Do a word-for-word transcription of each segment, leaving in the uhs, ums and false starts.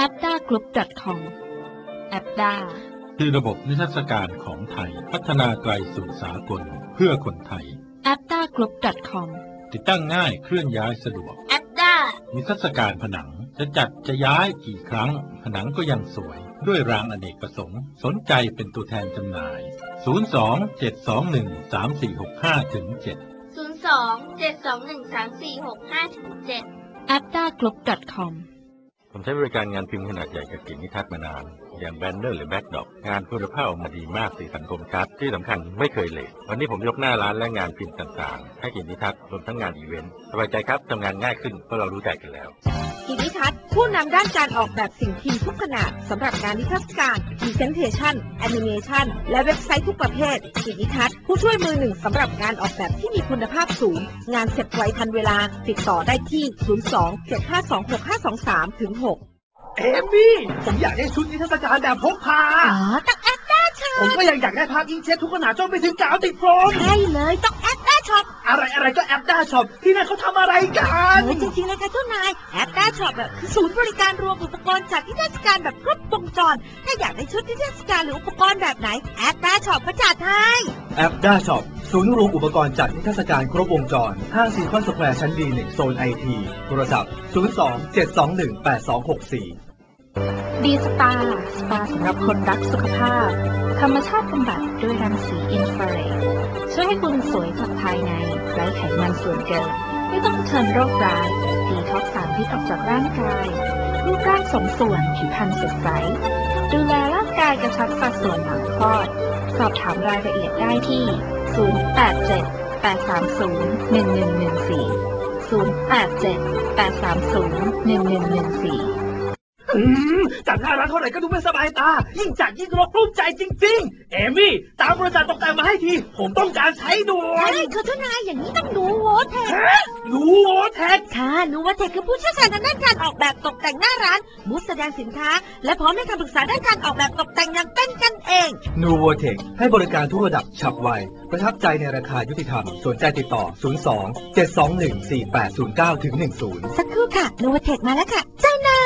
แอปด้ากรุ๊ป ดอท คอม แอปด้าคือระบบนิทรรศการของไทยพัฒนาไกลสู่สากลเพื่อคนไทยแอปด้ากรุ๊ป ดอท คอมติดตั้งง่ายเคลื่อนย้ายสะดวกแอปด้านิทรรศการผนังจะจัดจะย้ายกี่ครั้งผนังก็ยังสวยด้วยรางอเนกประสงค์สนใจเป็นตัวแทนจำหน่าย ศูนย์ สอง เจ็ด สอง หนึ่ง สาม สี่ หก ห้า ถึง เจ็ดศูนย์ สอง เจ็ด สอง หนึ่ง สาม สี่ หก ห้า ถึง เจ็ด แอปด้ากรุ๊ป ดอท คอมผมใช้บริการงานพิมพ์ขนาดใหญ่กับเขียนนิทรรศมานานอย่างแบนเนอร์หรือแบ็คดรอปงานคุณภาพออกมาดีมากสีสันคมชัดที่สำคัญไม่เคยเลทวันนี้ผมยกหน้าร้านและงานพิมพ์ต่างๆให้เขียนนิทรรศรวมทั้งงานอีเวนต์สบายใจครับทำงานง่ายขึ้นเพราะเรารู้ใจกันแล้วกิจนิทัศน์ผู้นำด้านการออกแบบสิ่งพิมพ์ทุกขนาดสำหรับงานนิทรรศการ Presentation Animation และเว็บไซต์ทุกประเภทกิจนิทัศน์ผู้ช่วยมือหนึ่งสำหรับงานออกแบบที่มีคุณภาพสูงงานเสร็จไวทันเวลาติดต่อได้ที่ ศูนย์ สอง เจ็ด ห้า สอง หก ห้า สอง สาม ถึง หกเอมี่ผมอยากได้ชุดนิทรรศการแบบพกพาอ๋อต้องแอปด้าช็อปผมก็ยังอยากได้ภาพอิงเช็ดทุกขนาดจนไปถึงกาวติดโฟมใช่เลยต้องแอปด้าช็อปอะไรอะไรก็แอปด้าช็อปที่นั่นเขาทำอะไรกันจริงๆเลยค่ะเจ้านายแอปด้าช็อปแบบคือศูนย์บริการรวมอุปกรณ์จัดนิทรรศการแบบครบวงจรถ้าอยากได้ชุดนิทรรศการหรืออุปกรณ์แบบไหนแอปด้าช็อปก็จัดให้แอปด้าช็อปศูนย์รวมอุปกรณ์จัดนิทรรศการครบวงจรห้างซีคอนสแควร์ชั้น ดี หนึ่ง โซน ไอ ที โทรศัพท์ศูนย์ สอง เจ็ด สอง หนึ่ง แปด สอง หก สี่ดีสตาร์สปาสำหรับคนรักสุขภาพธรรมชาติบำบัดด้วยรังสีอินฟราเรดช่วยให้คุณสวยจากภายในไร้ไขมันส่วนเกินไม่ต้องเผชิญโรคร้ายดีท็อกซ์สารพิษออกจากร่างกายรูปร่างสมส่วนผิวพรรณสดใสดูแลร่างกายกระชับสัดส่วนหลังคลอดสอบถามรายละเอียดได้ที่ศูนย์ แปด เจ็ด แปด สาม ศูนย์ หนึ่ง หนึ่ง หนึ่ง สี่ ศูนย์ แปด เจ็ด แปด สาม ศูนย์ หนึ่ง หนึ่ง หนึ่ง สี่จัดหน้าร้านเท่าไหร่ก็ดูไม่สบายตายิ่งจัดยิ่งรบกลุ้มใจจริงๆเอมี่ตามบริษัทตกแต่งมาให้ทีผมต้องการใช้ด่วนใช่ค่ะเจ้านายอย่างนี้ต้องดูโวเทคดูโวเทคค่ะดูโวเทคคือผู้เชี่ยวชาญทางด้านการออกแบบตกแต่งหน้าร้านบูธแสดงสินค้าและพร้อมให้คำปรึกษาด้านการออกแบบตกแต่งอย่างเป็นกันเองนูโวเทคให้บริการทุกระดับฉับไวประทับใจในราคายุติธรรมสนใจติดต่อศูนย์ สอง เจ็ด สอง หนึ่ง สี่ แปด ศูนย์ เก้า ถึง หนึ่ง ศูนย์สักครู่ค่ะนูโวเทคมาแล้วค่ะเจ้านาย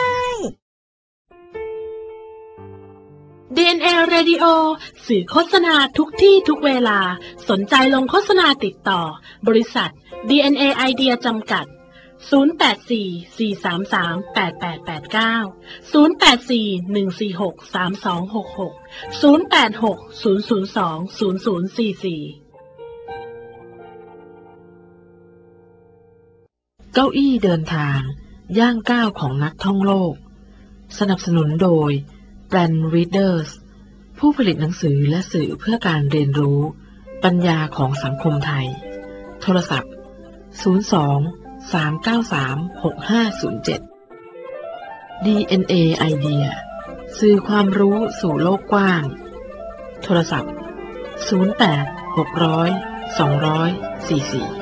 ดี เอ็น เอ Radio สื่อโฆษณาทุกที่ทุกเวลาสนใจลงโฆษณาติดต่อบริษัท ดี เอ็น เอ Idea จำกัดศูนย์ แปด สี่ สี่ สาม สาม แปด แปด แปด เก้า ศูนย์ แปด สี่ หนึ่ง สี่ หก สาม สอง หก หก ศูนย์ แปด หก ศูนย์ ศูนย์ สอง ศูนย์ ศูนย์ สี่ สี่เก้าอี้เดินทางย่างก้าวของนักท่องโลกสนับสนุนโดยแบรนด์ Readers ผู้ผลิตหนังสือและสื่อเพื่อการเรียนรู้ปัญญาของสังคมไทยโทรศัพท์ศูนย์ สอง สาม เก้า สาม หก ห้า ศูนย์ เจ็ด ดี เอ็น เอ Idea สื่อความรู้สู่โลกกว้างโทรศัพท์ศูนย์ แปด หก ศูนย์ สอง สี่ สี่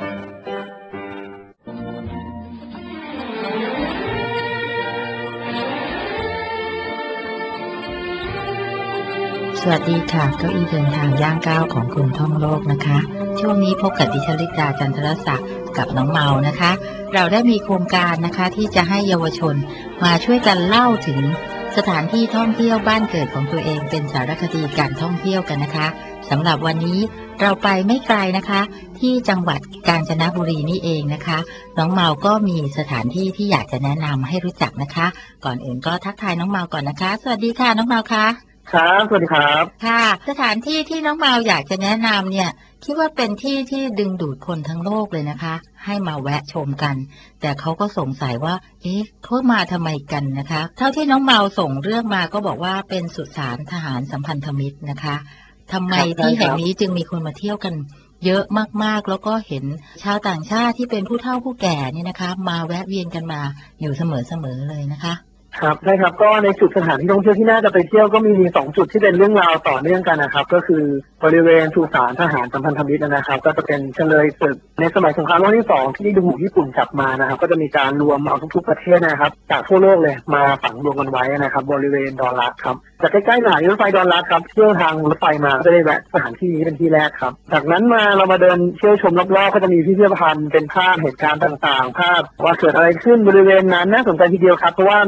สวัสดีค่ะเก้าอี้เดินทางย่างก้าวของคุณท่องโลกนะคะช่วงนี้พบกับดิฉันลิดาจันทรศักดิ์กับน้องเมานะคะเราได้มีโครงการนะคะที่จะให้เยาวชนมาช่วยกันเล่าถึงสถานที่ท่องเที่ยวบ้านเกิดของตัวเองเป็นสารคดีการท่องเที่ยวกันนะคะสำหรับวันนี้เราไปไม่ไกลนะคะที่จังหวัดกาญจนบุรีนี่เองนะคะน้องเมาก็มีสถานที่ที่อยากจะแนะนำให้รู้จักนะคะก่อนอื่นก็ทักทายน้องเมาก่อนนะคะสวัสดีค่ะน้องเมาค่ะครับสวัสดีครับค่ะสถานที่ที่น้องเมาอยากจะแนะนำเนี่ยคิดว่าเป็นที่ที่ดึงดูดคนทั้งโลกเลยนะคะให้มาแวะชมกันแต่เขาก็สงสัยว่าเอ๊ะเขามาทำไมกันนะคะเท่าที่น้องเมาส่งเรื่องมาก็บอกว่าเป็นสุสานทหารสัมพันธมิตรนะคะทำไมที่แห่งนี้จึงมีคนมาเที่ยวกันเยอะมากๆแล้วก็เห็นชาวต่างชาติที่เป็นผู้เฒ่าผู้แก่นี่นะคะมาแวะเวียนกันมาอยู่เสมอๆเลยนะคะครับใช่ครับก็ในจุดสถานที่ท่องเที่ยวที่น่าจะไปเที่ยวก็มีมีสองจุดที่เป็นเรื่องราวต่อเนื่องกันนะครับก็คือบริเวณสุสานทหารสัมพันธมิตรนะครับก็จะเป็นเฉลยศึกในสมัยสงครามโลกที่สองที่ดูญี่ปุ่นกลับมานะครับก็จะมีการรวมเอาทุกๆประเทศนะครับจากทั่วโลกเลยมาฝังรวมกันไว้นะครับบริเวณดอนรักครับจากใกล้ๆหน่อยรถไฟดอนรักครับเที่ยวทางรถไฟมาก็ได้แวะสถานที่นี้เป็นที่แรกครับจากนั้นมาเรามาเดินเที่ยวชมรอบๆก็จะมีพิพิธภัณฑ์เป็นภาพเหตุการณ์ต่างๆภาพว่าเกิดอะไรขึ้นบริเวณนั้นน่าสนใจทีเดียวครับเพราะว่ามีทั้งเรื่อง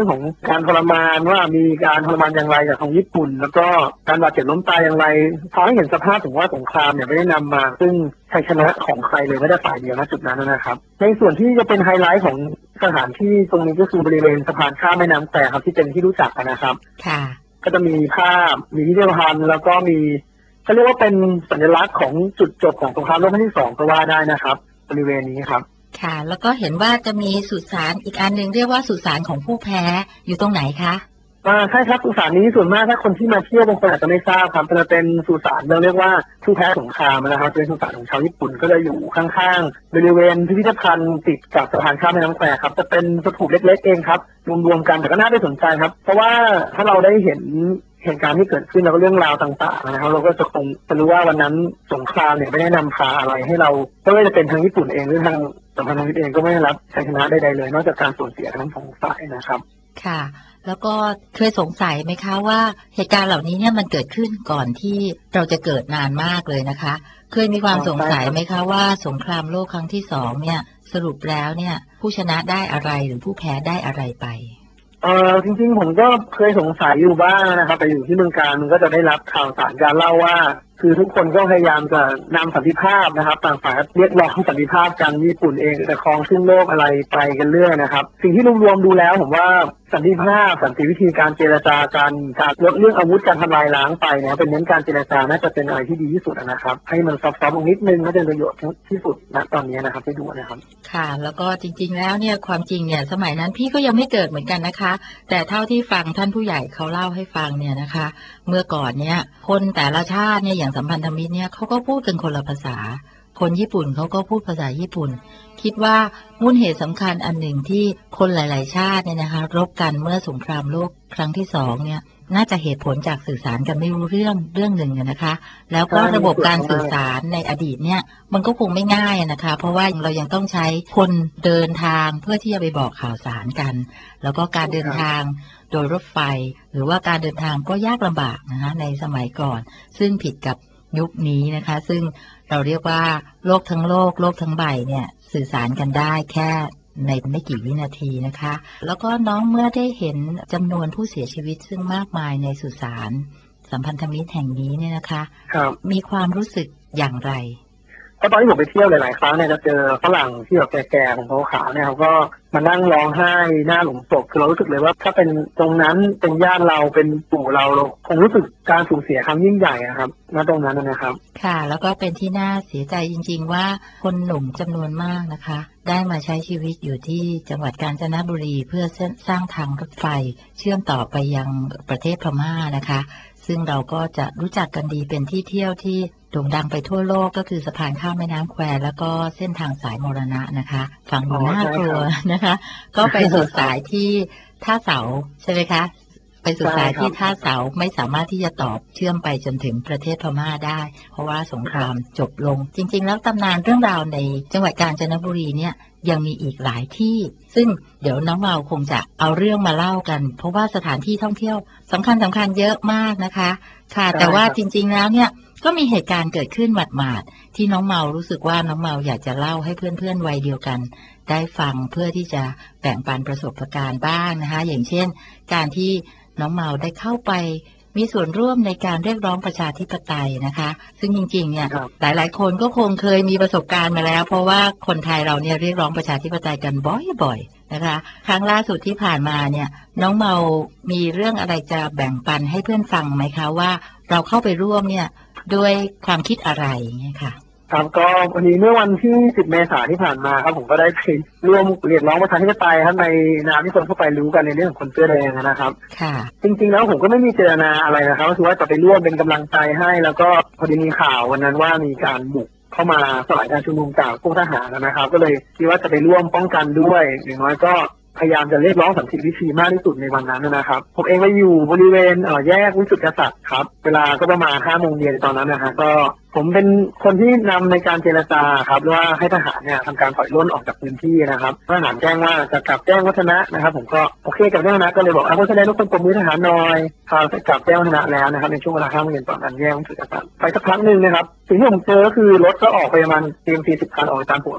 ของการทรมานว่ามีการทรมานอย่างไรจากของญี่ปุ่นแล้วก็การบาดเจ็บล้มตายอย่างไรพอให้เห็นสภาพถึงว่าสงครามเนี่ยไม่ได้นำมาซึ่งชัยชนะของใครเลยไม่ได้ฝ่ายเดียวณจุดนั้นนะครับในส่วนที่จะเป็นไฮไลท์ของสถานที่ตรงนี้ก็คือบริเวณสะพานข้ามแม่น้ำแควครับที่เป็นที่รู้จักนะครับค่ะก็จะมีภาพมีพิพิธภัณฑ์แล้วก็มีเขาเรียกว่าเป็นสัญลักษณ์ของจุดจบของสงครามโลกครั้งที่สองก็ว่าได้นะครับบริเวณนี้ครับค่ะแล้วก็เห็นว่าจะมีสุสานอีกอันนึงเรียกว่าสุสานของผู้แพ้อยู่ตรงไหนคะอ่าใช่ครับสุสานนี้ส่วนมากถ้าคนที่มาเที่ยวบางคนอาจจะไม่ทราบครับจะเป็นสุสานเราเรียกว่าผู้แพ้สงครามนะครับเป็นสุสานของชาวญี่ปุ่นก็จะอยู่ข้างๆบริเวณพิพิธภัณฑ์ติดกับสะพานข้ามแม่น้ำแควครับจะเป็นสถูปเล็กๆเองครับรวมๆกันแต่ก็น่าได้สนใจครับเพราะว่าถ้าเราได้เห็นเหตุการณ์ที่เกิดขึ้นแล้วก็เรื่องราวต่างๆนะครับเราก็จะคงจะรู้ว่าวันนั้นสงครามเนี่ยไม่ได้นำพาอะไรให้เราไม่ว่าจะเป็นทางญี่ปุ่นเองหรือทางสัมพันธมิตรเองก็ไม่ได้รับชัยชนะใดๆเลยนอกจากการสูญเสียทั้งสองฝ่ายนะครับค่ะแล้วก็เคยสงสัยไหมคะว่าเหตุการณ์เหล่านี้เนี่ยมันเกิดขึ้นก่อนที่เราจะเกิดนานมากเลยนะคะเคยมีความสงสัยไหมคะว่าสงครามโลกครั้งที่สองเนี่ยสรุปแล้วเนี่ยผู้ชนะได้อะไรหรือผู้แพ้ได้อะไรไปเออจริงๆผมก็เคยสงสัยอยู่บ้างนะครับแต่อยู่ที่เมืองการมันก็จะได้รับข่าวสารการเล่าว่าคือทุกคนก็พยายามจะนำสันติภาพนะครับต่างฝ่ายเรียกร้องสันติภาพกันญี่ปุ่นเองจะครองครึ่งโลกอะไรไปกันเรื่อยนะครับสิ่งที่รวมๆดูแล้วผมว่าสันติภาพสันติวิธีการเจรจาการการลดเรื่องอาวุธการทำลายล้างไปเนี่ยเป็นเน้นการเจรจาน่าจะเป็นอะไรที่ดีที่สุดนะครับให้มันซอฟต์ๆลงนิดนึงก็จะประโยชน์ที่สุดณตอนนี้นะครับที่ดูนะครับค่ะแล้วก็จริงๆแล้วเนี่ยความจริงเนี่ยสมัยนั้นพี่ก็ยังไม่เกิดเหมือนกันนะคะแต่เท่าที่ฟังท่านผู้ใหญ่เขาเล่าให้ฟังเนี่ยนะคะเมื่อก่อนเนี่ยคนแต่ละชาติเนี่ยอย่างสัมพันธมิตรเนี่ยเขาก็พูดกันคนละภาษาคนญี่ปุ่นเขาก็พูดภาษาญี่ปุ่นคิดว่ามูลเหตุสำคัญอันหนึ่งที่คนหลายๆชาติเนี่ยนะคะรบกันเมื่อสงครามโลกครั้งที่สองเนี่ยน่าจะเหตุผลจากสื่อสารกันไม่รู้เรื่องเรื่องหนึ่งนะคะแล้วก็ระบบการสื่อสารในอดีตเนี่ยมันก็คงไม่ง่ายนะคะเพราะว่าเรายังต้องใช้คนเดินทางเพื่อที่จะไปบอกข่าวสารกันแล้วก็การเดินทางโดยรถไฟหรือว่าการเดินทางก็ยากลำบากนะคะในสมัยก่อนซึ่งผิดกับยุคนี้นะคะซึ่งเราเรียกว่าโลกทั้งโลกโลกทั้งใบเนี่ยสื่อสารกันได้แค่ในไม่กี่วินาทีนะคะแล้วก็น้องเมื่อได้เห็นจำนวนผู้เสียชีวิตซึ่งมากมายในสุสานสัมพันธมิตรแห่งนี้เนี่ยนะคะมีความรู้สึกอย่างไรเพราะตอนที่ผมไปเที่ยวหลายๆครั้งเนี่ยจะเจอฝรั่งที่แบบแก่ๆของเขาขาวเนี่ยเขาก็มานั่งร้องไห้หน้าหลุมศพคือเรารู้สึกเลยว่าถ้าเป็นตรงนั้นเป็นญาติเราเป็นปู่เราเราคงรู้สึกการสูญเสียครั้งยิ่งใหญ่ครับณตรงนั้นนะครับค่ะแล้วก็เป็นที่น่าเสียใจจริงๆว่าคนหนุ่มจำนวนมากนะคะได้มาใช้ชีวิตอยู่ที่จังหวัดกาญจนบุรีเพื่อสร้างทางรถไฟเชื่อมต่อไปยังประเทศพม่านะคะซึ่งเราก็จะรู้จักกันดีเป็นที่เที่ยวที่โด่งดังไปทั่วโลกก็คือสะพานข้ามแม่น้ำแควแล้วก็เส้นทางสายมรณะนะคะฟังดูน่ากลัวนะคะก็ไปสุดสายที่ท่าเสาใช่ไหมคะไปสุดสายที่ท่าเสาไม่สามารถที่จะต่อเชื่อมไปจนถึงประเทศพม่าได้เพราะว่าสงครามจบลงจริงๆแล้วตำนานเรื่องราวในจังหวัดกาญจนบุรีเนี่ยยังมีอีกหลายที่ซึ่งเดี๋ยวน้องเมาคงจะเอาเรื่องมาเล่ากันเพราะว่าสถานที่ท่องเที่ยวสำคัญสำคัญเยอะมากนะคะค่ะแต่ว่าจริงๆแล้วเนี่ยก็มีเหตุการณ์เกิดขึ้นหมาดๆที่น้องเมารู้สึกว่าน้องเมาอยากจะเล่าให้เพื่อนๆวัยเดียวกันได้ฟังเพื่อที่จะแบ่งปันประสบการณ์บ้างนะคะอย่างเช่นการที่น้องเมาได้เข้าไปมีส่วนร่วมในการเรียกร้องประชาธิปไตยนะคะซึ่งจริงๆเนี่ยหลายๆคนก็คงเคยมีประสบการณ์มาแล้วเพราะว่าคนไทยเราเนี่ยเรียกร้องประชาธิปไตยกันบ่อยๆนะคะครั้งล่าสุดที่ผ่านมาเนี่ยน้องเมามีเรื่องอะไรจะแบ่งปันให้เพื่อนฟังไหมคะว่าเราเข้าไปร่วมเนี่ยด้วยความคิดอะไรเนี่ยค่ะครับก็วันนี้เมื่อวันที่สิบเมษายนที่ผ่านมาครับผมก็ได้ไปร่วมเรียกร้องประชาธิปไตยครับในนามที่คนเข้าไปรู้กันในเรื่องของคนเสื้อแดงนะครับค่ะจริงๆแล้วผมก็ไม่มีเจตนาอะไรนะครับก็คือว่าจะไปร่วมเป็นกำลังใจให้แล้วก็พอดีมีข่าววันนั้นว่ามีการบุกเข้ามาสลายการชุมนุมจากพวกทหารนะครับก็เลยคิดว่าจะไปร่วมป้องกันด้วยอย่างน้อยก็พยายามจะเรียกร้องสันติวิธีมากที่สุดในวันนั้นนะครับผมเองไปอยู่บริเวณแยกวิสุทธิกษัตริย์ครับเวลาก็ประมาณห้าโมงเย็นตอนนั้นนะฮะก็ผมเป็นคนที่นำในการเจรจาครับว่าให้ทหารเนี่ยทำการถอยร่นออกจากพื้นที่นะครับทหารแจ้งว่าจะกลับแจ้งวัฒนะนะครับผมก็โอเคกับแจ้งวัฒนะก็เลยบอกเอาแสดงทุกคนปรบมือทหารหน่อยพากลับแจ้งวัฒนะแล้วนะครับในช่วงเวลาห้าโมงเย็นตอนนั้นแยกวิสุทธิกษัตริย์ไปสักพักหนึ่งนะครับสิ่งที่ผมเจอก็คือรถก็ออกไปประมาณเตรียมสี่สิบคันออกตามปกติ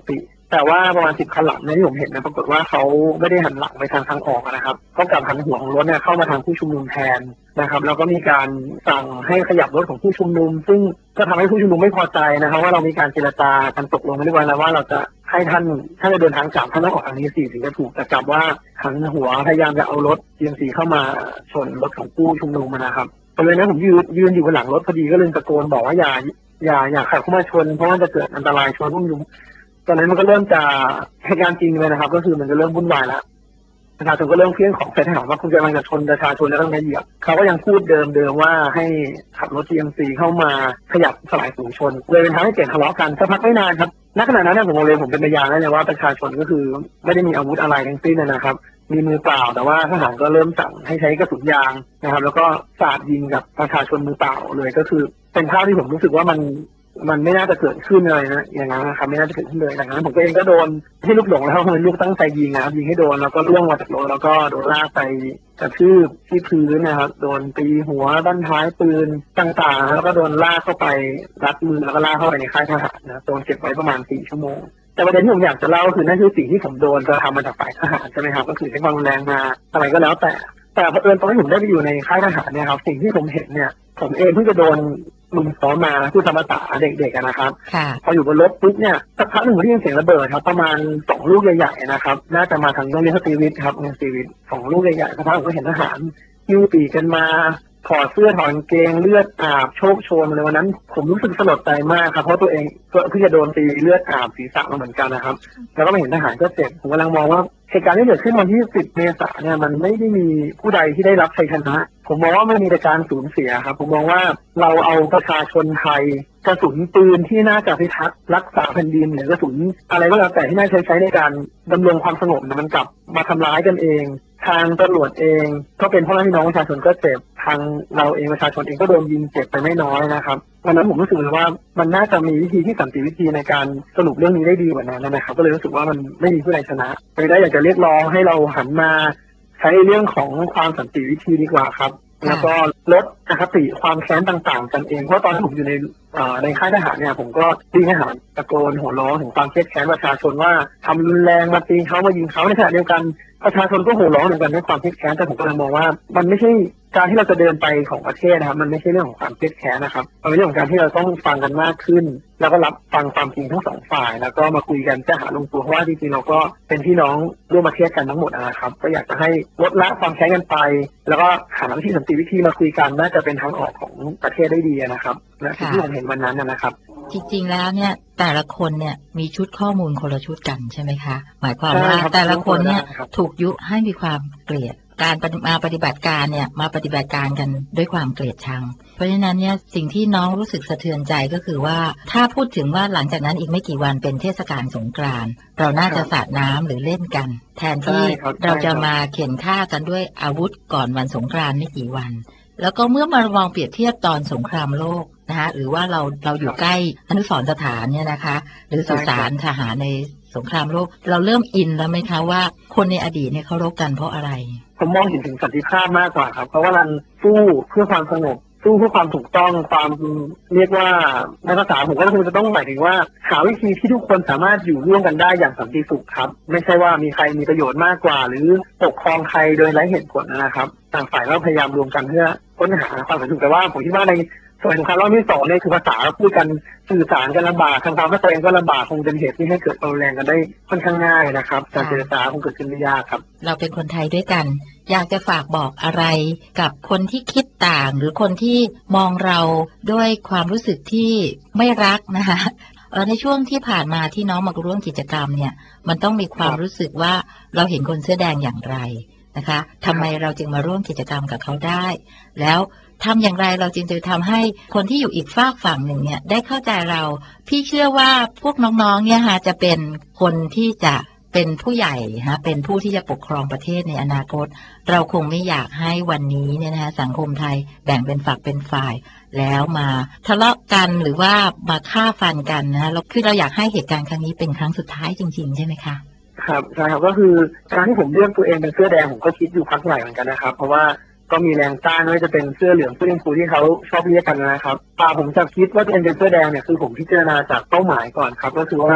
แต่ว่าประมาณสิบคันหลังเนี่ยที่ผมเห็นนะปรากฏว่าเขาไม่ได้หันหลังไปทางทางออกนะครับเขากลับหันหัวของรถเนี่ยเข้ามาทางผู้ชุมนุมแทนนะครับแล้วก็มีการสั่งให้ขยับรถของผู้ชุมนุมซึ่งก็ทำให้ผู้ชุมนุมไม่พอใจนะครับว่าเรามีการเจรจากันตกลงกันเรียบร้อยแล้วว่าเราจะให้ท่านถ้าจะเดินทางกลับท่านต้องออกทางนี้สิถึงจะถูกแต่กลับว่าหันหัวพยายามจะเอารถ จี เอ็ม ซี เข้ามาชนรถของผู้ชุมนุมนะครับตอนนั้นผมยืนยืนอยู่บนหลังรถพอดีก็เลยตะโกนบอกว่าอย่าอย่าอย่าขับเข้ามาชนเพราะว่าจะเกิดอันตรายชนผู้ชุมนุมตอนนั้นมันก็เริ่มจะเหตุการณ์จริงเลยนะครับก็คือมันจะเริ่มวุ่นวายแล้วประชาชนก็เริ่มเพี้ยงของใส่ทหารว่าคุณกำลังจะชนประชาชนแล้วต้องมาเหยียบเขาก็ยังพูดเดิมเดิมว่าให้ขับรถ จี เอ็ม ซี เข้ามาขยับสลายฝูงชนเลยเป็นทางให้เกิดทะเลาะกันสักพักไม่นานครับณขณะนั้นผมเลยผมเป็นพยานได้เลยว่าประชาชนก็คือไม่ได้มีอาวุธอะไรทั้งสิ้นนะครับมีมือเปล่าแต่ว่าทหารก็เริ่มสั่งให้ใช้กระสุนยางนะครับแล้วก็สาดยิงกับประชาชนมือเปล่าเลยก็คือเป็นภาพที่ผมรู้สึกว่ามันมันไม่น่าจะเกิดขึ้นเลยนะอย่างนั้นนะครับไม่น่าจะเกิดขึ้นเลยดังนั้นผมเองก็โดนให้ลูกหลงแล้วมันลูกตั้งใจยิงนะครับยิงให้โดนแล้วก็ล่วงมาจากรถแล้วก็โดนลากไปกระทืบที่พื้นนะครับโดนตีหัวด้านท้ายปืนต่างๆแล้วก็โดนลากเข้าไปรัดมือแล้วก็ลากเข้าไปในค่ายทหารนะโดนเก็บไว้ประมาณสี่ชั่วโมงแต่ประเด็นที่ผมอยากจะเล่าคือนั่นคือสิ่งที่ผมโดนกระทำมาจากฝ่ายทหารใช่ไหมครับก็คือใช้ความรุนแรงมาอะไรก็แล้วแต่แต่เผอิญตอนที่ผมได้ไปอยู่ในค่ายทหารเนี่ยครับสิ่งที่ผมเห็นเนี่ยผมเองเพิ่งจะโดนลุมซ้อมมาพูดธรรมศาสตร์เด็กๆนะครับพออยู่บนรถปุ๊บเนี่ยสักพักหนึ่งผมได้ยินเสียงระเบิดครับประมาณสองลูกใหญ่ๆนะครับน่าจะมาทางโรงเรียนสตรีวิทย์ครับโรงเรียนสตรีวิทย์สองลูกใหญ่ๆสักพักผมก็เห็นทหารยิ้วปีกันมาถอดเสื้อถอดกางเกงเลือดอาบโชกโชนเลยวันนั้นผมรู้สึกสลดใจมากครับเพราะตัวเองก็เพิ่งจะโดนตีเลือดอาบศีรษะมาเหมือนกันนะครับแล้วก็มาเห็นทหารก็เจ็บผมกำลังมองว่าเหตุการณ์ที่เกิดขึ้นวันที่สิบเมษายนเนี่ยมันไม่ได้มีผู้ใดที่ได้รับชัยชนะผมมองว่ามันมีแต่การสูญเสียครับผมมองว่าเราเอาประชาชนไทยกระสุนปืนที่น่าจะพิทักษ์รักษาแผ่นดินหรือกระสุนอะไรก็แล้วแต่ที่น่าใช้ใช้ในการดำรงความสงบมันกลับมาทำร้ายกันเองทางตำรวจเองก็เป็นพ่อแม่พี่น้องประชาชนก็เจ็บทางเราเองประชาชนเองก็โดนยิงเจ็บไปไม่น้อยนะครับวันนั้นผมรู้สึกเลยว่ามันน่าจะมีวิธีที่สันติวิธีในการสรุปเรื่องนี้ได้ดีกว่านั้นนะครับก็เลยรู้สึกว่ามันไม่มีผู้ใดชนะเลยได้อยากจะเรียกร้องให้เราหันมาใช้เรื่องของความสันติวิธีดีกว่าครับแล้วก็ลดอคติความแค้นต่างๆกันเองเพราะตอนที่ผมอยู่ในในค่ายทหารเนี่ยผมก็ตีทหารตะโกนโห่ร้องถึงความเครียดแค้นประชาชนว่าทำรุนแรงมาตีเขามายิงเขาในขณะเดียวกันประชาชนก็โห่ร้องเหมือนกันด้วยความเครียดแค้นแต่ผมก็เลยมองว่ามันไม่ใช่การที่เราจะเดินไปของประเทศนะครับมันไม่ใช่เรื่องของความเครียดแค้นนะครับมันเป็นเรื่องของการที่เราต้องฟังกันมากขึ้นแล้วก็รับฟังความจริงทั้งสองฝ่ายแล้วก็มาคุยกันจะหาลงตัวเพราะว่าจริงๆเราก็เป็นพี่น้องร่วมประเทศกันทั้งหมดนะครับก็อยากจะให้ลดละความแค้นกันไปแล้วก็หาวิธีสันติวิธีมาคุยกันน่าจะเป็นทางออกของประเทศได้ดีนะครับและที่ผมเห็นวันนั้นนะครับจริงๆแล้วเนี่ยแต่ละคนเนี่ยมีชุดข้อมูลคนละชุดกันใช่ไหมคะหมายความว่าแต่ละคนเนี่ยถูกยุให้มีความเกลียดการมาปฏิบัติการเนี่ยมาปฏิบัติการกันด้วยความเกลียดชังเพราะฉะนั้นเนี่ยสิ่งที่น้องรู้สึกสะเทือนใจก็คือว่าถ้าพูดถึงว่าหลังจากนั้นอีกไม่กี่วันเป็นเทศกาลสงกรานต์เราน่าจะสาดน้ำหรือเล่นกันแทนที่เราจะมาเข็นฆ่ากันด้วยอาวุธก่อนวันสงกรานต์ไม่กี่วันแล้วก็เมื่อมามองเปรียบเทียบตอนสงครามโลกนะคะหรือว่าเราเราอยู่ใกล้อนุสรณ์สถานเนี่ยนะคะหรือสุสานทหารในสงครามโลกเราเริ่มอินแล้วไหมคะว่าคนในอดีตเนี่ยเขารบกันเพราะอะไรผมมองเห็นถึงสันติภาพมากกว่าครับเพราะว่ามันสู้เพื่อความสงบสู้เพื่อความถูกต้องความเรียกว่าในภาษาผมก็คงจะต้องหมายถึงว่าหาวิธีที่ทุกคนสามารถอยู่ร่วมกันได้อย่างสันติสุขครับไม่ใช่ว่ามีใครมีประโยชน์มากกว่าหรือปกครองใครโดยไร้เหตุผลนะครับต่างฝ่ายก็พยายามรวมกันเพื่อค้นหาความสันติสุขแต่ว่าผมคิดว่าในสมัยสงครามโลกที่สองเนี่ยคือภาษาพูดกันสื่อสารกันลำบากทางความเข้าใจก็ลำบากคงเป็นเหตุที่ให้เกิดความแรงกันได้ค่อนข้างง่ายนะครับการเจรจาคงเกิดขึ้นไม่ยากครับเราเป็นคนไทยด้วยกันอยากจะฝากบอกอะไรกับคนที่คิดต่างหรือคนที่มองเราด้วยความรู้สึกที่ไม่รักนะคะเออในช่วงที่ผ่านมาที่น้องมาร่วมกิจกรรมเนี่ยมันต้องมีความรู้สึกว่าเราเห็นคนเสื้อแดงอย่างไรนะคะทำไมเราจึงมาร่วมกิจกรรมกับเขาได้แล้วทำอย่างไรเราจึงจะทำให้คนที่อยู่อีกฝากฝั่งหนึ่งเนี่ยได้เข้าใจเราพี่เชื่อว่าพวกน้องๆเนี่ยฮะจะเป็นคนที่จะเป็นผู้ใหญ่ฮะเป็นผู้ที่จะปกครองประเทศในอนาคตเราคงไม่อยากให้วันนี้เนี่ยนะคะสังคมไทยแบ่งเป็นฝักเป็นฝ่ายแล้วมาทะเลาะกันหรือว่ามาฆ่าฟันกันนะเราคือเราอยากให้เหตุการณ์ครั้งนี้เป็นครั้งสุดท้ายจริงๆใช่ไหมคะครับใช่ครับก็คือการที่ผมเลือกตัวเองเป็นเสื้อแดงผมก็คิดอยู่พักใหญ่เหมือนกันนะครับเพราะว่าก็มีแรงต้านไม่ว่าจะเป็นเสื้อเหลืองเสื้อชมพูที่เขาชอบเรียกกันนะครับตาผมจะคิดว่าตัวเองเป็นเสื้อแดงเนี่ยคือผมพิจารณาจากเป้าหมายก่อนครับก็คือว่าผ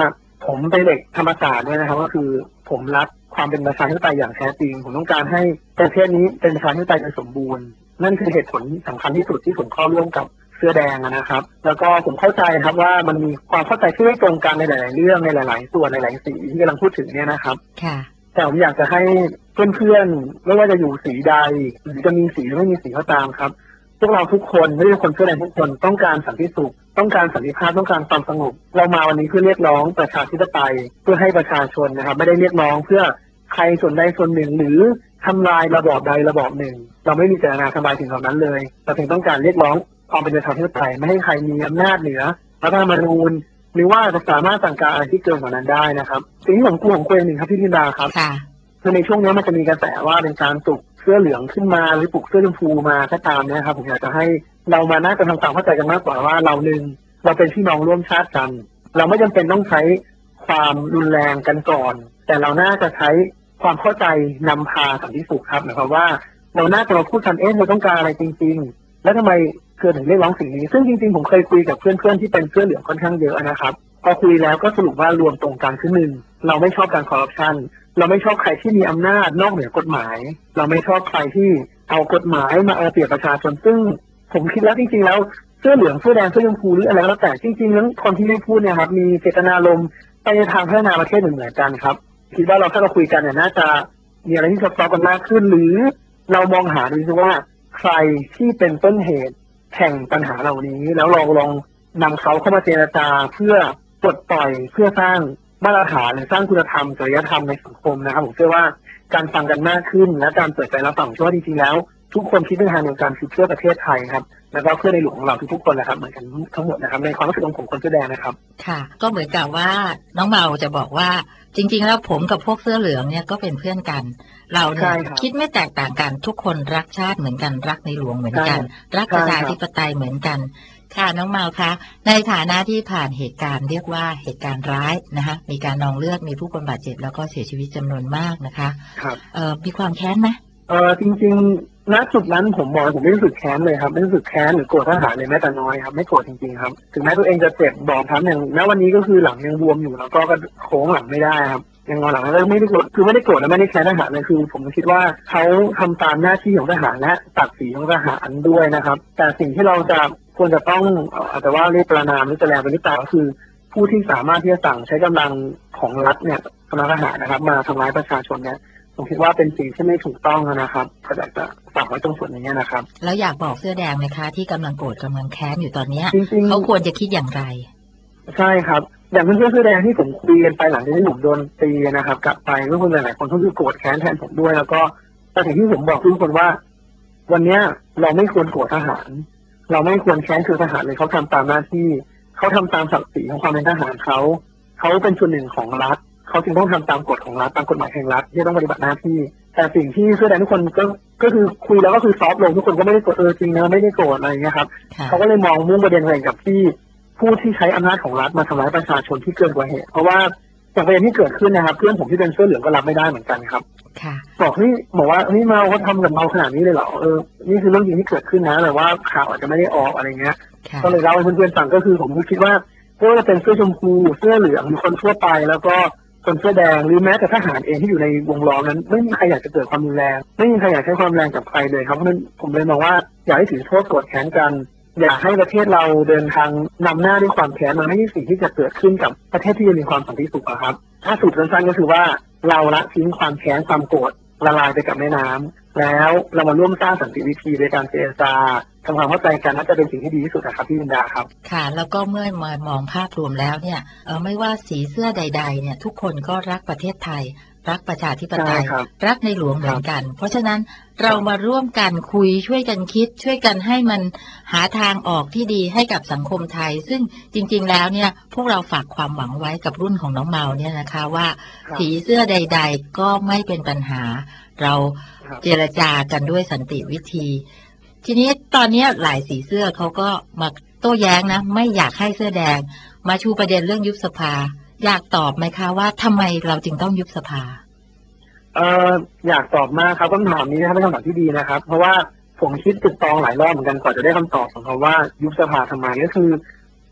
ผมเป็นเด็กธรรมศาสตร์ด้วยนะครับก็คือผมรักความเป็นประชาธิปไตยอย่างแท้จริงผมต้องการให้ประเทศนี้เป็นประชาธิปไตยโดยสมบูรณ์นั่นคือเหตุผลสำคัญที่สุดที่ผมเข้าร่วมกับเสื้อแดงนะครับแล้วก็ผมเข้าใจครับว่ามันมีความเข้าใจที่ไม่ตรงกันในหลายๆเรื่องในหลายๆส่วนในหลายๆสีที่กำลังพูดถึงเนี่ยนะครับค่ะแต่ผมอยากจะให้เพื่อนๆไม่ว่าจะอยู่สีใดหรือจะมีสีหรือไม่มีสีก็ตามครับพวกเราทุกคนไม่ใช่คนเสื้อแดงทุกคนต้องการสันติสุขต้องการสันติภาพต้องการความสงบเรามาวันนี้เพื่อเรียกร้องประชาธิปไตยเพื่อให้ประชาชนนะครับไม่ได้เรียกร้องเพื่อใครส่วนใดส่วนหนึ่งหรือทำลายระบอบใดระบอบหนึ่งเราไม่มีเจตนาทำลายสิ่งเหล่านั้นเลยเราเพียงต้องการเรียกร้องความเป็นประชาธิปไตยไม่ให้ใครมีอำนาจเหนือรัฐธรรมนูญหรือว่าจะสามารถสั่งการอะไรที่เกินกว่านั้นได้นะครับสิ่งที่ผมกลัวของตัวเองหนึ่งครับพี่ธิดาครับคือในช่วงนี้มันจะมีกระแสว่าเป็นการปลุกเสื้อเหลืองขึ้นมาหรือปลุกเสื้อชมพูมาก็ตามนะครับผมอยากจะให้เรามาน่าจะทำความเข้าใจกันมากกว่าว่าเราหนึ่งเราเป็นพี่น้องร่วมชาติกันเราไม่จำเป็นต้องใช้ความรุนแรงกันก่อนแต่เราน่าจะใช้ความเข้าใจนำพาสันติสุขครับหมายความว่าเราน่าจะมาพูดกันเอ๊ะเราต้องการอะไรจริงๆแล้วทำไมเกิดถึงเรียกร้องสิ่งนี้ซึ่งจริงๆผมเคยคุยกับเพื่อนๆที่เป็นเสื้อเหลืองค่อนข้างเยอะนะครับพอคุยแล้วก็สรุปว่ารวมตรงกันคือหนึ่งเราไม่ชอบการคอร์รัปชันเราไม่ชอบใครที่มีอำนาจนอกเหนือกฎหมายเราไม่ชอบใครที่เอากฎหมายมาเอาเปรียบประชาชนซึ่งผมคิดแล้วจริงๆแล้วเสื้อเหลืองเสื้อแดงเสื้อชมพูหรืออะไรก็แล้วแต่จริงๆแล้วคนที่ได้พูดเนี่ยครับมีเจตนารมณ์ไปในทางพัฒนาประเทศเหมือนกันครับคิดว่าเราถ้าเราคุยกันเนี่ยน่าจะมีอะไรที่ซับซ้อนกันมากขึ้นหรือเรามองหาดูซิว่าใครที่เป็นต้นเหตุแห่งปัญหาเหล่านี้แล้วลองลองนำเขาเข้ามาเจรจาเพื่อปลดปล่อยเพื่อสร้างมาตรฐานหรือสร้างคุณธรรมจริยธรรมในสังคมนะครับผมเชื่อว่าการฟังกันมากขึ้นและการเปิดใจรับฟังเชื่อว่าจริงๆแล้วทุกคนคิดในทางเดียวกันคือเพื่อประเทศไทยครับแล้วก็เพื่อในหลวงของเราทุกๆคนนะครับเหมือนกันทั้งหมดนะครับในความรู้สึกของผมคนเสื้อแดงนะครับค่ะก็เหมือนกับว่าน้องเมาจะบอกว่าจริงๆแล้วผมกับพวกเสื้อเหลืองเนี่ยก็เป็นเพื่อนกันเราเนี่ยคิดไม่แตกต่างกันทุกคนรักชาติเหมือนกันรักในหลวงเหมือนกันรักประชาธิปไตยเหมือนกันค่ะน้องเมาคะในฐานะที่ผ่านเหตุการณ์เรียกว่าเหตุการณ์ร้ายนะคะมีการนองเลือดมีผู้คนบาดเจ็บแล้วก็เสียชีวิตจำนวนมากนะคะครับเอ่อมีความแค้นไหมเออจริงๆณจุดนั้นผมบอกผมไม่รู้สึกแค้นเลยครับไม่รู้สึกแค้นหรือโกรธทหารเลยแม้แต่น้อยครับไม่โกรธจริงๆครับถึงแม้ตัวเองจะเจ็บบอกครับอย่างณวันนี้ก็คือหลังยังบวมอยู่แล้วก็โค้งหลังไม่ได้ครับยังงอหลังแล้วไม่ได้โกรธคือไม่ได้โกรธและไม่ได้แค้นทหารเลยคือผมคิดว่าเขาทำตามหน้าที่ของทหารและศักดิ์ศรีของทหารด้วยนะครับแต่สิ่งที่เราจะควรจะต้องอาจจะว่าเรียกประนามหรือจะแรงไปหรือเปล่าก็คือผู้ที่สามารถที่จะสั่งใช้กำลังของรัฐเนี่ยกำลังทหารนะครับมาทำร้ายประชาชนเนี่ยผมคิดว่าเป็นสิ่งที่ไม่ถูกต้องนะครับก็อยากจะฝากไว้ตรงส่วนนี้นะครับแล้วอยากบอกเสื้อแดงไหมคะที่กำลังโกรธกำลังแค้นอยู่ตอนนี้เขาควรจะคิดอย่างไรใช่ครับอย่างเพื่อนเสื้อแดงที่ผมคุยกันไปหลังจากที่ผมโดนตีนะครับกลับไปเพื่อนหลายๆคนก็คือโกรธแค้นแทนผมด้วยแล้วก็แต่สิ่งที่ผมบอกทุกคนว่าวันนี้เราไม่ควรโกรธทหารเราไม่ควรแค้นคือทหารเลยเขาทำตามหน้าที่เขาทำตามศักดิ์ศรีของความเป็นทหารเขาเขาเป็นส่วนหนึ่งของรัฐเขาจึงต้องทำตามกฎของรัฐตามกฎหมายแห่งรัฐที่ต้องปฏิบัติหน้าที่แต่สิ่งที่เสื้อแดงทุกคนก็ก็คือคุยแล้วก็คือซอฟต์ลงทุกคนก็ไม่ได้โกรธเออจริงนะไม่ได้โกรธอะไรอย่างเงี้ยครับเขาก็เลยมองมุ่งประเด็นอะไรกับที่ผู้ที่ใช้อำนาจของรัฐมาทำร้ายประชาชนที่เกินกว่าเหตุเพราะว่าจากประเด็นที่เกิดขึ้นนะครับเพื่อนผมที่เป็นเสื้อเหลืองก็รับไม่ได้เหมือนกันครับบอกเฮ้ยบอกว่าเฮ้ยเมาเขาทำกับเมาขนาดนี้เลยเหรอเออนี่คือเรื่องจริงที่เกิดขึ้นนะแต่ว่าข่าวอาจจะไม่ได้ออกอะไรเงี้ยก็เลยเล่าให้เพื่อนๆฟังก็คือผมคิดว่าไม่ว่าจะเป็นเสื้อชมพูเสื้อเหลืองหรือคนทั่วไปแล้วก็คนเสื้อแดงหรือแม้แต่ทหารเองที่อยู่ในวงล้อมนั้นไม่มีใครอยากจะเกิดความรุนแรงไม่มีใครอยากใช้ความแรงกับใครเลยครับเพราะฉะนั้นผมเลยมองว่าอยากให้ถือโทษโกรธแค้นกันอยากให้ประเทศเราเดินทางนำหน้าด้วยความแค้นมันไม่ใช่สิ่งที่จะเกิดขึ้นกับประเทศที่มีความสันติสุขครับถ้าสุดสั้นๆก็คือว่าเราละทิ้งความแค้นความโกรธละลายไปกับแม่น้ำแล้วเรามาร่วมสร้างสันติวิธีโดยการเจรจาทำความเข้าใจกันน่าจะเป็นสิ่งที่ดีที่สุดนะครับพี่ลินดาครับค่ะแล้วก็เมื่อมามองภาพรวมแล้วเนี่ยเออไม่ว่าสีเสื้อใดๆเนี่ยทุกคนก็รักประเทศไทยรักประชาธิปไตยรักในหลวงเหมือนกันเพราะฉะนั้นเรามาร่วมกันคุยช่วยกันคิดช่วยกันให้มันหาทางออกที่ดีให้กับสังคมไทยซึ่งจริงๆแล้วเนี่ยพวกเราฝากความหวังไว้กับรุ่นของน้องเมาเนี่ยนะคะว่าสีเสื้อใดๆก็ไม่เป็นปัญหาเราเจรจากันด้วยสันติวิธีทีนี้ตอนนี้หลายสีเสื้อเขาก็มาโต้แย้งนะไม่อยากให้เสื้อแดงมาชูประเด็นเรื่องยุบสภาอยากตอบไหมคะว่าทำไมเราจึงต้องยุบสภาเอ่ออยากตอบมากครับคำถามนี้นะครับเป็นคำถามที่ดีนะครับเพราะว่าผมคิดตึกตองหลายรอบเหมือนกันกว่าจะได้คำตอบของเขาว่ายุบสภาทำไมก็คือ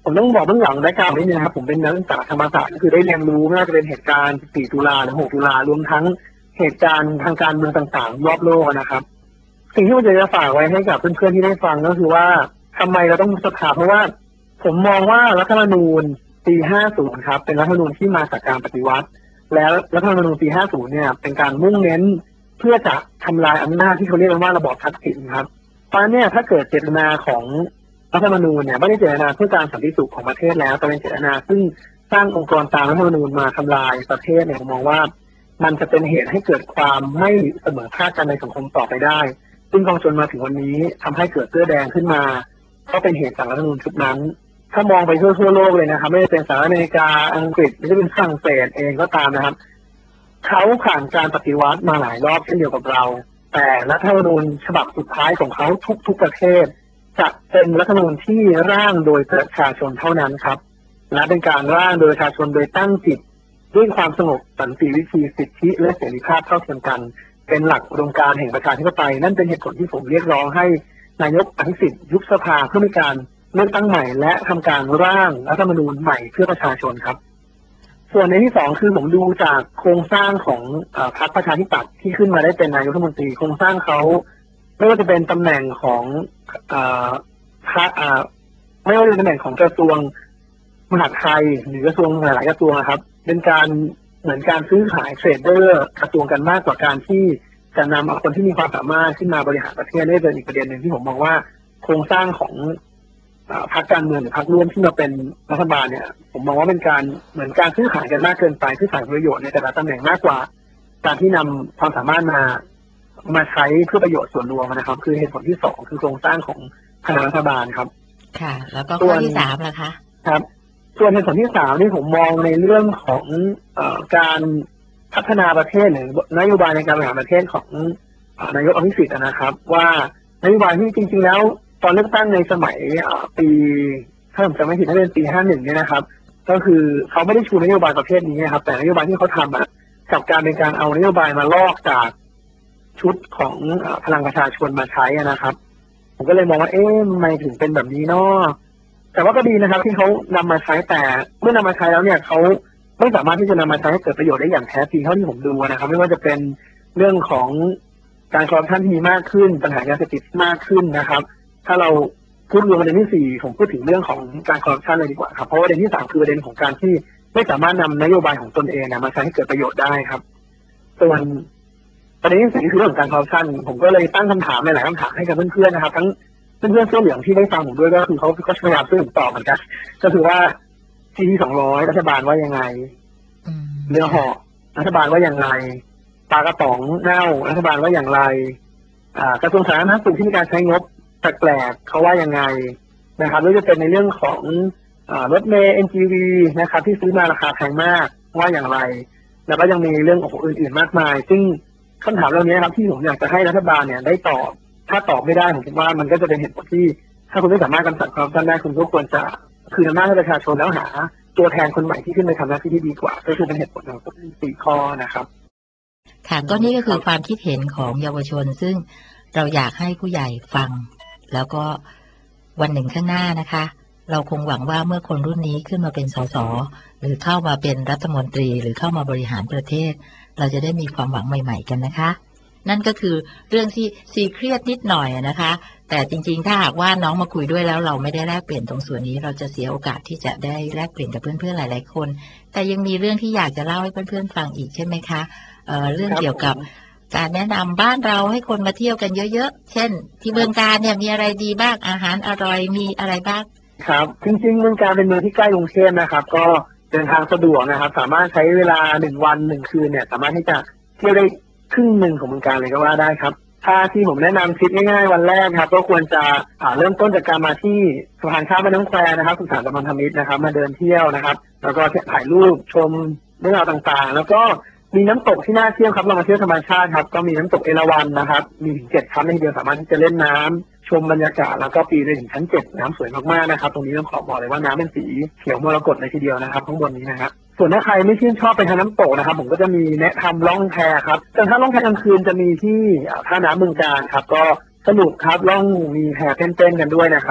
ผมต้องบอกเบื้องหลังได้กล่าวนิดนึงนะครับผมเป็นนักศึกษาธรรมศาสตร์ก็คือได้เรียนรู้ไม่ว่าจะเป็นเหตุการณ์สี่ตุลาหรือหกตุลารวมทั้งเหตุการณ์ทางการเมืองต่างๆรอบโลกนะครับสิ่งที่ผมจะฝากไว้ให้กับเพื่อนๆที่ได้ฟังก็คือว่าทำไมเราต้องยุบสภาเพราะว่าผมมองว่ารัฐธรรมนูญปีห้าสิบครับเป็นรัฐธรรมนูญที่มาจากการปฏิวัติแล้วรัฐธรรมนูญปีห้าสิบเนี่ยเป็นการมุ่งเน้นเพื่อจะทำลายอำนาจที่เขาเรียกกันว่าระบอบทักษิณครับเพราะฉะนั้นเนี่ยถ้าเกิดเจตนาของรัฐธรรมนูญเนี่ยไม่ได้เจตนาเพื่อการสันติสุขของประเทศแล้วแต่เป็นเจตนาซึ่งสร้างองค์กรตามรัฐธรรมนูญมาทำลายประเทศเนี่ยผมมองว่ามันจะเป็นเหตุให้เกิดความไม่เสมอภาคกันในสังคมต่อไปได้ซึ่งกองชนมาถึงวันนี้ทำให้เกิดเสื้อแดงขึ้นมาก็เป็นเหตุจากรัฐธรรมนูญชุดนั้นถ้ามองไปทั่วทั่วโลกเลยนะครับไม่ว่าเป็นสหรัฐอเมริกาอังกฤษหรือจะเป็นฝรั่งเศสเองก็ตามนะครับเขาผ่านการปฏิวัติมาหลายรอบเช่นเดียวกับเราแต่รัฐธรรมนูญฉบับสุดท้ายของเขาทุกๆประเทศจะเป็นรัฐธรรมนูญที่ร่างโดยประชาชนเท่านั้นครับและเป็นการร่างโดยประชาชนโดยตั้งจิตด้วยความสงบสันติวิธีสิทธิและเสรีภาพเท่าเทียมกันเป็นหลักอุดมการณ์แห่งประชาธิปไตยนั่นเป็นเหตุผลที่ผมเรียกร้องให้นายกอภิสิทธิ์ยุบสภาเพื่อมีการเลือกตั้งใหม่และทำการร่างรัฐธรรมนูญใหม่เพื่อประชาชนครับส่วนในที่สองคือผมดูจากโครงสร้างของพรรคประชาธิปัตย์ที่ขึ้นมาได้เป็นนายกรัฐมนตรีโครงสร้างเขาไม่ว่าจะเป็นตำแหน่งของพรรคไม่ว่าจะเป็นตำแหน่งของกระทรวงมหาดไทยหรือกระทรวงหลายๆกระทรวงครับเป็นการเหมือนการซื้อขายเทรดเดอร์กระทรวงกันมากกว่าการที่จะนำเอาคนที่มีความสามารถขึ้นมาบริหารประเทศได้เป็นอีกประเด็นหนึ่งที่ผมมองว่าโครงสร้างของพรรคการเมืองหรือพรรคร่วมที่มาเป็นรัฐบาลเนี่ยผมมองว่าเป็นการเหมือนการซื้อขายกันมากเกินไปซื้อขายประโยชน์ในแต่ละตำแหน่งมากกว่าการที่นำความสามารถมามาใช้เพื่อประโยชน์ส่วนรวมนะครับคือเหตุผลที่สองคือโครงสร้างของคณะรัฐบาลครับค่ะแล้วก็ข้อที่สามล่ะคะครับส่วนเหตุผลที่สามนี่ผมมองในเรื่องของเอ่อการพัฒนาประเทศหรือนโยบายในการบริหารประเทศของนายกอภิสิทธิ์นะครับว่านโยบายที่จริงๆแล้วตอนเลือกตั้งในสมัยปีถ้าผมจำไม่ผิดน่าจะเป็นปีห้าสิบเนี่ยนะครับก็คือเขาไม่ได้ชูนโยบายประเภทนี้นะครับแต่นโยบายที่เขาทำอ่ะกับการเป็นการเอานโยบายมาลอกจากชุดของพลังประชาชนมาใช้นะครับผมก็เลยมองว่าเอ๊ะทำไมถึงเป็นแบบนี้เนาะแต่ว่าก็ดีนะครับที่เขานำมาใช้แต่เมื่อนำมาใช้แล้วเนี่ยเขาไม่สามารถที่จะนำมาใช้ให้เกิดประโยชน์ได้อย่างแท้จริงเท่าที่ผมดูนะครับไม่ว่าจะเป็นเรื่องของการคอร์รัปชันที่มีมากขึ้นปัญหายาเสพติดมากขึ้นนะครับถ้าเราพูดรวมประเด็นที่สี่ผมพูดถึงเรื่องของการคอร์รัปชันเลยดีกว่าครับเพราะว่าประเด็นที่สามคือประเด็นของการที่ไม่สามารถนำนโยบายของตนเองมาใช้ให้เกิดประโยชน์ได้ครับส่วนประเด็นที่สี่คือเรื่องของการคอร์รัปชันผมก็เลยตั้งคำถามหลายๆคำถามให้กับเพื่อนๆนะครับทั้งเพื่อนๆเสื้อเหลืองที่ได้ฟังผมด้วยก็คือเขาก็พยายามช่วยผมตอบเหมือนกันก็คือว่าทีสองร้อยรัฐบาลว่ายังไงเรือเหาะรัฐบาลว่าอย่างไรปลากระป๋องเน่ารัฐบาลว่าอย่างไรกระทรวงสาธารณสุขที่มีการใช้งบแปลกๆเขาว่ายังไงนะครับหรือจะเป็นในเรื่องของรถเมล์ เอ็น จี วี นะครับที่ซื้อมาราคาแพงมากว่าอย่างไรแล้วก็ยังมีเรื่องของอื่นๆมากมายซึ่งคำถามเหล่านี้ครับที่ผมอยากจะให้รัฐบาลเนี่ยได้ตอบถ้าตอบไม่ได้ผมคิดว่ามันก็จะเป็นเหตุผลที่ถ้าคุณไม่สามารถกำจัดความตั้งได้คุณก็ควรจะคืนอำนาจให้ประชาชนแล้วหาตัวแทนคนใหม่ที่ขึ้นไปทำหน้าที่ที่ดีกว่าก็คือเป็นเหตุผลของสี่ข้อนะครับค่ะก็นี่ก็คือความคิดเห็นของเยาวชนซึ่งเราอยากให้ผู้ใหญ่ฟังแล้วก็วันหนึ่งข้างหน้านะคะเราคงหวังว่าเมื่อคนรุ่นนี้ขึ้นมาเป็นสสหรือเข้ามาเป็นรัฐมนตรีหรือเข้ามาบริหารประเทศเราจะได้มีความหวังใหม่ๆกันนะคะนั่นก็คือเรื่องที่ซีเครียดนิดหน่อยนะคะแต่จริงๆถ้าหากว่าน้องมาคุยด้วยแล้วเราไม่ได้แลกเปลี่ยนตรงส่วนนี้เราจะเสียโอกาสที่จะได้แลกเปลี่ยนกับเพื่อนๆหลายๆคนแต่ยังมีเรื่องที่อยากจะเล่าให้เพื่อนๆฟังอีกใช่ไหมคะเอ่อเรื่องเกี่ยวกับการแนะนำบ้านเราให้คนมาเที่ยวกันเยอะๆเช่นที่เมืองการเนี่ยมีอะไรดีบ้างอาหารอร่อยมีอะไรบ้างครับจริงๆเมืองการเป็นเมืองที่ใกล้กรุงเทพนะครับก็เดินทางสะดวกนะครับสามารถใช้เวลาหนึ่งวันหนึ่งคืนเนี่ยสามารถที่จะเที่ยวได้ครึ่งหนึ่งของเมืองการเลยก็ว่าได้ครับถ้าที่ผมแนะนำทริปง่ายๆวันแรกครับก็ควรจะเริ่มต้นจากการมาที่สะพานข้ามแม่น้ำแควนะครับสุสานสัมพันธมิตรนะครับมาเดินเที่ยวนะครับแล้วก็ถ่ายรูปชมเรื่องราวต่างๆแล้วก็มีน้ำตกที่น่าเที่ยวครับเรามาเที่ยวธรรมชาติครับก็มีน้ำตกเอราวัณนะครับมีถึงเจ็ดชั้นในเดียวสามารถที่จะเล่นน้ำชมบรรยากาศแล้วก็ปีนไปถึงชั้นเจ็ดน้ำสวยมากๆนะครับตรงนี้ต้องขอบอกเลยว่าน้ำเป็นสีเขียวมรกตเลยทีเดียวนะครับข้างบนนี้นะครับส่วนถ้าใครไม่ชื่นชอบไปทางน้ำตกนะครับผมก็จะมีแนะนำล่องแพครับแต่ถ้าล่องแพกลางคืนจะมีที่ท่าน้ำเมืองการครับก็สนุกครับล่องมีแพเต้นๆกันด้วยนะครับ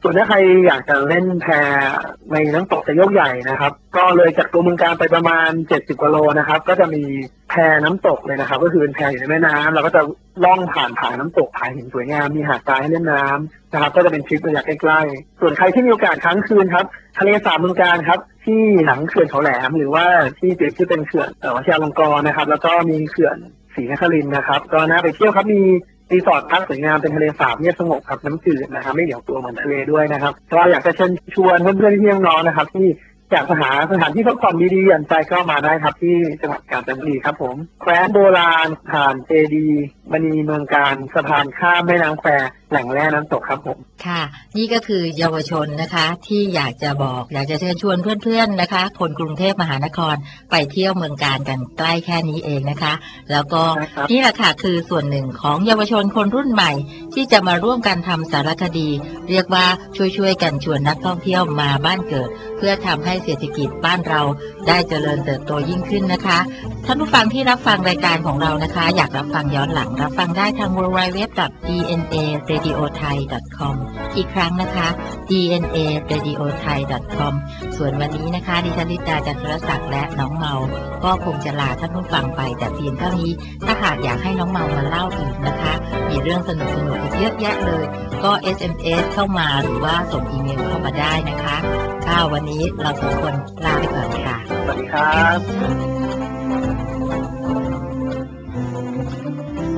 ส่วนถ้าใครอยากจะเล่นแพในน้ำตกสะโยกใหญ่นะครับก็เลยจากตัวเมืองการไปประมาณเจ็ดสิบกิโลนะครับก็จะมีแพน้ำตกเลยนะครับก็คือเป็นแพอยู่ในแม่น้ำเราก็จะล่องผ่านผาน้ำตกผาหินสวยงามมีหาดทรายให้เล่นน้ำนะครับก็จะเป็นทริประยะใกล้ๆส่วนใครที่มีโอกาสค้างคืนครับทะเลสาบเมืองการครับที่หลังเขื่อนเขาแหลมหรือว่าที่เปรียบที่เป็นเขื่อนวชิรลงกรณ์นะครับแล้วก็มีเขื่อนศรีนครินทร์นะครับก็น่าไปเที่ยวครับมีรีสอร์ทพักสวยงามเป็นทะเลสาบเงียบสงบครับน้ำจืดนะครับไม่เหนียวตัวเหมือนทะเลด้วยนะครับก็อยากจะเชิญชวนเพื่อนๆที่น้องๆนะครับที่อยากจะหาสถานที่พักผ่อนดีๆหย่อนใจก็มาได้ครับที่จังหวัดกาญจนบุรีครับผมแคว้นโบราณผ่านเจดีย์มณีเมืองการสะพานข้ามแม่น้ำแควแหล่งแร่น้ำตกครับผมค่ะนี่ก็คือเยาวชนนะคะที่อยากจะบอกอยากจะเชิญชวนเพื่อนๆนะคะคนกรุงเทพมหานครไปเที่ยวเมืองการกันใกล้แค่นี้เองนะคะแล้วก็นี่แหละค่ะคือส่วนหนึ่งของเยาวชนคนรุ่นใหม่ที่จะมาร่วมกันทำสารคดีเรียกว่าช่วยๆกันชวนนักท่องเที่ยวมาบ้านเกิดเพื่อทำให้เศรษฐกิจบ้านเราได้เจริญเติบโตยิ่งขึ้นนะคะท่านผู้ฟังที่รับฟังรายการของเรานะคะอยากรับฟังย้อนหลังรับฟังได้ทาง ดับเบิลยู ดับเบิลยู ดับเบิลยู ดอท ดี เอ็น เอ เรดิโอไทย ดอท คอม อีกครั้งนะคะ ดี เอ็น เอ เรดิโอไทย ดอท คอม ส่วนวันนี้นะคะดิฉันลิดาจันทรศักดิ์และน้องเมาก็คงจะลาท่านผู้ฟังไปแต่เพียงเท่านี้ถ้าหากอยากให้น้องเมามาเล่าอีกนะคะมีเรื่องสนุกสนุกอีกเยอะแยะเลยก็ เอส เอ็ม เอส เข้ามาหรือว่าส่งอีเมลเข้ามาได้นะคะค่ะวันนี้เราสองคนลาไปก่อนค่ะสวัสดีครับ